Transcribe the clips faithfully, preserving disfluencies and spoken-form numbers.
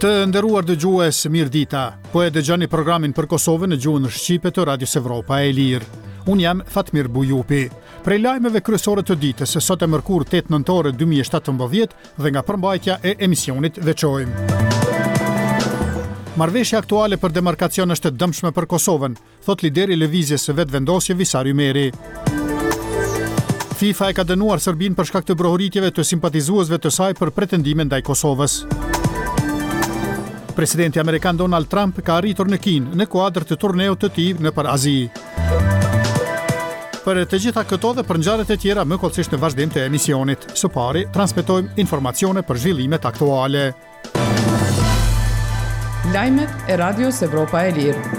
Të nderuar dëgjues, mirë dita. Po e dëgjoni programin për Kosovën në gjuhën shqipe të Radios Evropa e Lirë. Unë jam Fatmir Bujupi. Prej lajmeve kryesore të ditës, sot e mërkur tetë nëntor dy mijë e shtatëmbëdhjetë dhe nga përmbajtja e emisionit veçojmë. Marrëveshja aktuale për demarkacion është e dëmshme për Kosovën, thot lideri i lëvizjes së vetvendosje Visar Ymeri. FIFA e ka dënuar Serbinë për shkak të brohoritjeve të simpatizuesve të saj për pretendime ndaj Kosovës. Presidenti Amerikan Donald Trump ka arritur në Kinë në kuadër të turneut të tij nëpër Azi. Për të gjitha këto dhe për ngjarjet e tjera më kollësisht në vazhdim të emisionit. Së pari, transmetojmë informacione për zhvillimet aktuale. Lajmet e Radios Evropa e Lirë.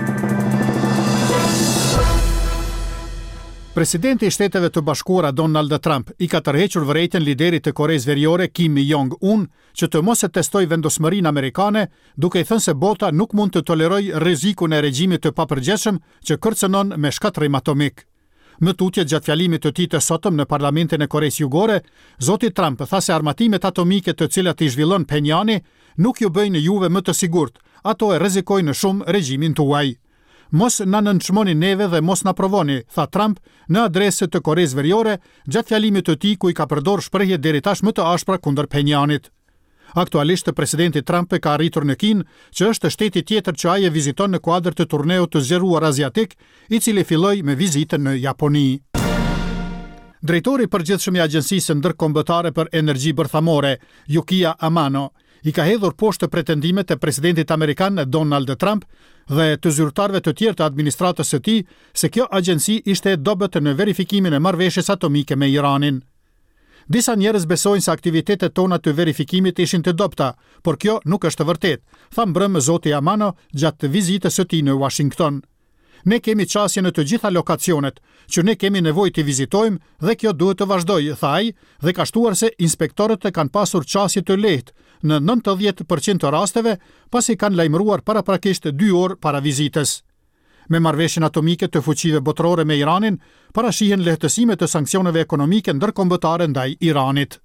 Presidenti i Shteteve të Bashkuara Donald Trump i ka tërhequr vërejtjen liderit të Koreas Veriore Kim Jong-un që të mos e testoj vendosmërinë amerikane, duke i thënë se bota nuk mund të tolerojë rrezikun e regjimit të papërgjeshëm që kërcënon me shkatërrim atomik. Më tutje gjatë fjalimit të tij të sotëm në parlamentin e Koreas Jugore, zoti Trump tha se armatimet atomike të cilat i zhvillon Pjenjani nuk ju bëjnë juve më të sigurt, ato e rrezikojnë shumë regjimin tuaj. Mos na nënçmoni neve dhe mos na provoni, tha Trump në adresë të Koreas Veriore gjatë fjalimit të tij ku i ka përdorur shprehje deri tash më të ashpra kundër Pjenjanit. Aktualisht presidenti Trump e ka arritur në Kinë, që është shteti tjetër që ai e viziton në kuadër të turneut të zgjeruar aziatik, i cili filloi me vizitën në Japoni. Drejtori i përgjithshëm i Agjencisë Ndërkombëtare për Energji Bërthamore, Yukiya Amano, i ka hedhur poshtë pretendimet e presidentit amerikan Donald Trump dhe të zyrtarëve të tjerë të administratës së tij se kjo agjenci ishte e dobët në verifikimin e marrëveshjes atomike me Iranin. Disa njerëz besojnë se aktivitetet tona të verifikimit ishin të dobta, por kjo nuk është e vërtetë, tha mbrëm zoti Amano gjatë vizitës së tij në Washington. Ne kemi qasje në të gjitha lokacionet, që ne kemi nevojë të vizitojmë dhe kjo duhet të vazhdojë, tha ai, dhe ka shtuar se inspektorët e kanë pasur qasje të lehtë në nëntëdhjetë përqind të rasteve, pasi kanë lajmëruar paraprakisht dy orë para vizitës. Me marrëveshjen atomike të fuqive botërore me Iranin, parashihen lehtësime të sanksioneve ekonomike ndërkombëtare ndaj Iranit.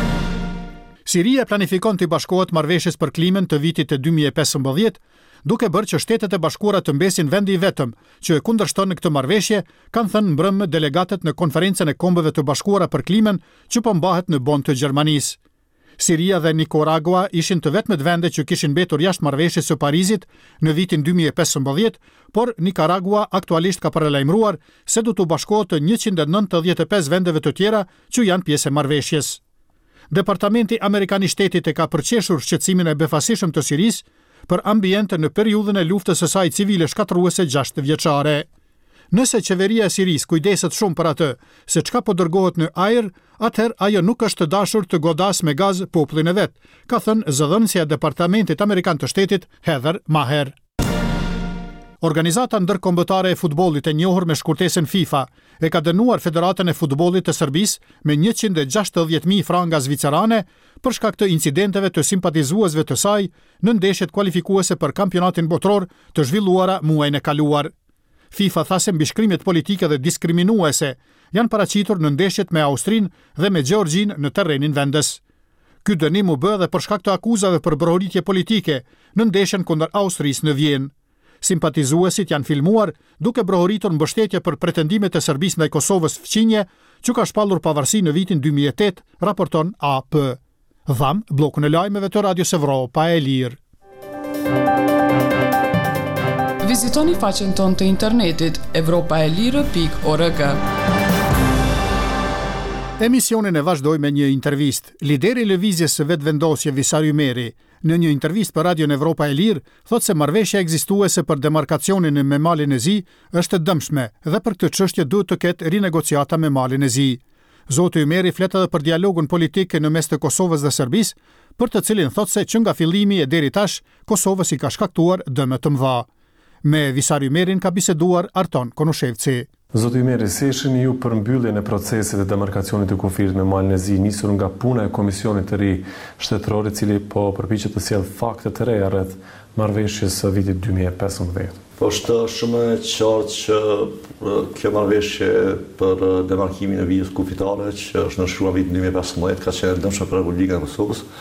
Siria planifikon të bashkohet marrëveshjes për klimën të vitit të dy mijë e pesëmbëdhjetë, duke bërë që Shtetet e Bashkuara të mbesin vendi i vetëm që e kundërshton në këtë marrëveshje, kanë thënë mbrëm delegatët në konferencën e Kombeve të Bashkuara për klimën që po mbahet në Bonn të Gjermanisë. Siria dhe Nicaragua ishin të vetmet vende që kishin mbetur jashtë marrëveshjes së Parizit në vitin dy mijë e pesëmbëdhjetë, por Nicaragua aktualisht ka paralajmëruar se do të bashkohet të njëqind e nëntëdhjetë e pesë vendeve të tjera që janë pjesë e marrëveshjes. Departamenti Amerikan i Shtetit e ka përqeshur shqetësimin e befasishëm të Sirisë për ambient në periudhën e luftës së saj civile shkatërruese gjashtë vjeçare. Nëse qeveria e Sirisë kujdeset shumë për atë se çka po dërgohet në ajër, atëherë ajo nuk është të dashur të godas me gaz popullin e vet, ka thënë zëdhënësja e Departamentit Amerikan të Shtetit Heather Maher. Organizata ndërkombëtare e futbollit e njohur me shkurtesën FIFA e ka dënuar Federatën e Futbollit të Serbisë me njëqind e gjashtëdhjetë mijë franga zvicerane për shkak të incidenteve të simpatizuesve të saj në ndeshjet kualifikuese për kampionatin botror të zhvilluara muajin e kaluar. FIFA tha se mbishkrimet politike dhe diskriminuese janë paraqitur në ndeshjet me Austrinë dhe me Gjeorgjinë në terrenin vendes. Ky dënim u bë edhe për shkak të akuzave për brohoritje politike në ndeshjen kundër Austrisë në Vjenë. Simpatizuesit janë filmuar duke brohoritur mbështetje për pretendimet e Serbisë ndaj Kosovës fqinje, që ka shpallur pavarësi në vitin dy mijë e tetë, raporton A P. Dham, blokun e lajmeve të Radios Evropa e Lirë. Vizitoni faqen tonë të internetit evropaelire pikë org. Emisionin e vazhdoj me një intervist. Lideri i lëvizjes së vetvendosje Visar Ymeri, në një intervist për Radion Evropa e Lirë, thot se marrëveshja ekzistuese për demarkacionin me Malin e Zi është dëmshme dhe për këtë çështje duhet të ketë rinegociata me Malin e Zi. Zoti Ymeri flet edhe për dialogun politik në mes të Kosovës dhe Serbisë, për të cilin thot se që nga fillimi e deri tash Kosovës i ka shkaktuar dëme të mëdha. Me Visar Ymerin ka biseduar Arton Konushevci. Zoti Ymeri, si shihni ju për mbylljen e procesit të demarkacionit të kufirit me Malin e Zi, nisur nga puna e komisionit të ri shtetëror, i cili po përpiqet të sjellë fakte të reja rreth marrëveshjes së vitit dy mijë e pesëmbëdhjetë? Po është shumë e qartë që kjo marrëveshje për demarkimin e vijës kufitare që është nënshkruar vitin dy mijë e pesëmbëdhjetë ka qenë dëmshme për Republikën e Kosovës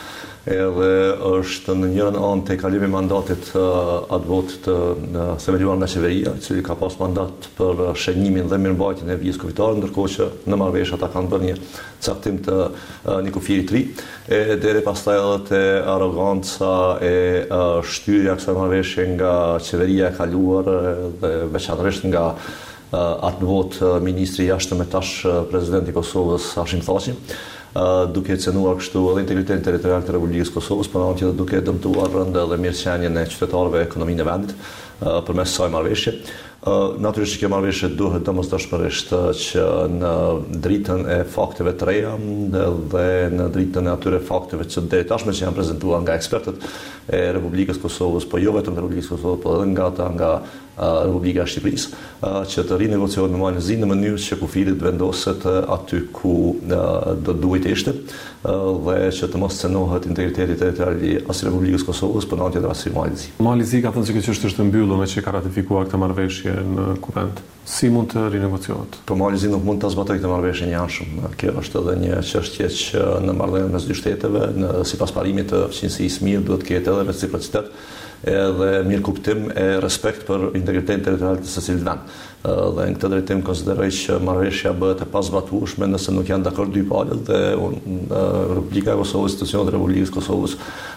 edhe është në njërën anë të kalimi mandatit uh, atë vot të uh, themeluar nga qeveria, i cili ka pas mandat për shënjimin dhe mirëmbajtjen e vijës kufitare, ndërkohë që në marrëveshje ata kanë bërë një caktim të uh, një kufirit të ri, e deri pastaj edhe te arroganca e uh, shtyrja kësaj marrëveshje nga qeveria e kaluar dhe veçanërisht nga uh, atë vot uh, ministri i jashtëm e tash uh, presidenti i Kosovës Hashim Thaçi, Uh, duke cenuar kështu edhe integritetin territorial të Republikës Kosovës, por në tjetër duke dëmtuar rëndë edhe mirëqenien e qytetarëve e ekonominë e vendit uh, përmes kësaj marrëveshje. Uh, Natyrisht që kjo marrëveshje duhet domosdoshmërisht që në dritën e fakteve të reja dhe në dritën e atyre fakteve që deri tashme që janë prezantuar nga ekspertët e Republikës Kosovës, po jo vetëm të Republikës Kosovës, por edhe nga ata nga uh, Republika e Shqipërisë, uh, që të rinegociohet me malin e zi në mënyrë që kufirit vendoset uh, aty ku uh, do duhet ishte, uh, dhe që të mos cenohet integriteti territorial as i Republikës Kosovës, por në tjetër as i malin e zi. Mali i zi ka thënë se kjo çështje është mbyllur me që ka ratifikuar këtë marrëveshje në kuvent. Si mund të rinegociohet? Po Mali i Zi nuk mund të zbatojë këtë marrëveshje njëanshëm. Kjo është edhe një çështje që në marrëdhënien mes dy shteteve, në sipas parimit të fqinësisë mirë, duhet të ketë edhe reciprocitet edhe mirë kuptim e respekt për integritetin territorial të secilit vend. Dhe në këtë drejtim konsideroj që marrëveshja bëhet e pazbatueshme nëse nuk janë dakord dy palët dhe Republika e Kosovës, institucionet e Republikës Kosovës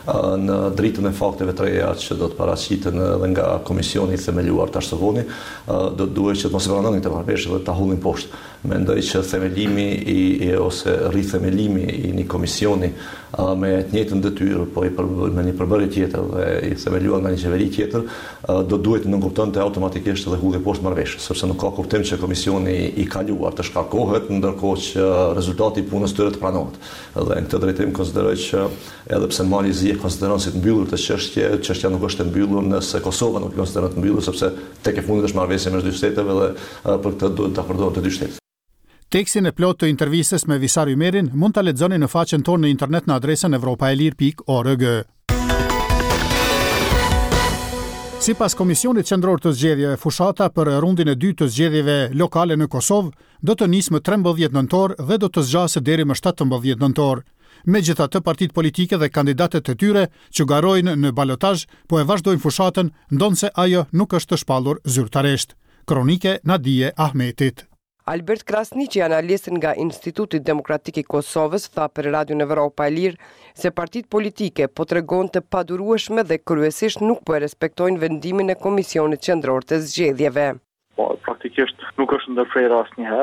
në dritën e fakteve të reja që do të paraqiten edhe nga komisioni i themeluar tash së voni, do të duhet që të mos e pranonin këtë marrëveshje dhe ta hullin poshtë. Mendoj që themelimi i, i ose rithemelimi i një komisioni me të njëjtën detyrë, po i për, me një përbërje tjetër dhe i themeluar nga një qeveri tjetër, do duhet të nënkuptonte automatikisht edhe hullje poshtë marrëveshjes, sepse nuk ka kuptim që komisioni i kaluar të shkarkohet, ndërkohë që rezultati i punës tyre të pranohet. Dhe në këtë drejtim konsideroj që edhe pse Mali i Zi e konsideron si të mbyllur të çështje, çështja nuk është e mbyllur nëse Kosova nuk e konsideron të mbyllur, sepse tek e fundit është marrëveshje mes dy shteteve dhe për këtë duhet të akordohen të dy shtetet. Tekstin e plot të intervistës me Visar Ymerin mund ta lexoni në faqen tonë në internet në adresën evropaelir pikë org. Sipas Komisionit Qendror të Zgjedhjeve, fushata për rundin e dytë të zgjedhjeve lokale në Kosovë do të nisë më trembëdhjetë nëntor dhe do të zgjasë deri më shtatëmbëdhjetë nëntor. Megjithatë, partitë politike dhe kandidatët e tyre që garojnë në balotazh po e vazhdojnë fushatën, ndonse ajo nuk është të shpallur zyrtarisht. Kronike Nadije Ahmetit. Albert Krasniqi, analist nga Instituti Demokratik i Kosovës, tha për Radion Evropa e Lirë se partitë politike po tregonte padurueshme dhe kryesisht nuk po e respektojnë vendimin e Komisionit Qendror të Zgjedhjeve. Po, praktikisht nuk është ndërprerë asnjëherë.